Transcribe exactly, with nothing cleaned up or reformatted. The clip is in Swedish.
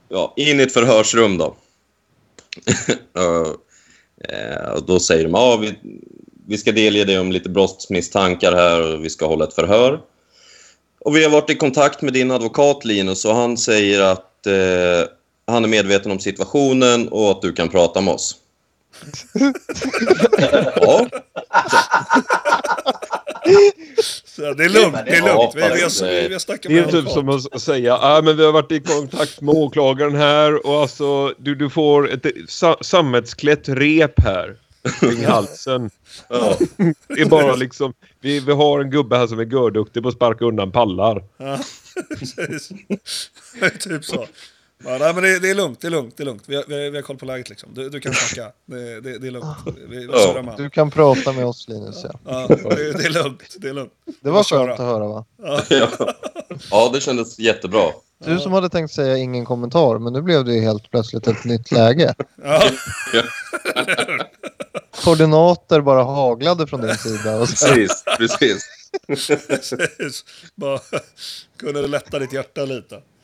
ja, in i ett förhörsrum då. Och då säger de, ja, vi, vi ska delge dig om lite brottsmisstankar här och vi ska hålla ett förhör. Och vi har varit i kontakt med din advokat Linus och han säger att eh, han är medveten om situationen och att du kan prata med oss. Ja. Så det är lugnt, det är lugnt. Vi, vi, har, vi har snackat med det är typ som att säga, ja men vi har varit i kontakt med åklagaren här och alltså du, du får ett sa- sammetsklätt rep här i halsen. Ja. Det är bara liksom, vi, vi har en gubbe här som är görduktig på att sparka undan pallar. Ja, precis. Typ så. Ja, nej, men det, det är lugnt, det är lugnt, det är lugnt. Vi har, vi har, vi har koll på läget liksom. Du, du kan snacka, det, det, det är lugnt. Vi, vi Ja. med. Du kan prata med oss, Linus. Ja, ja det, det är lugnt, det är lugnt. det var skönt att höra, va? Ja. Ja. Ja, det kändes jättebra. Du som hade tänkt säga ingen kommentar, men nu blev det ju helt plötsligt ett nytt läge. Ja. Ja. Koordinater bara haglade från din sida. Och så. Precis, precis. Precis. Bara kunde lätta ditt hjärta lite.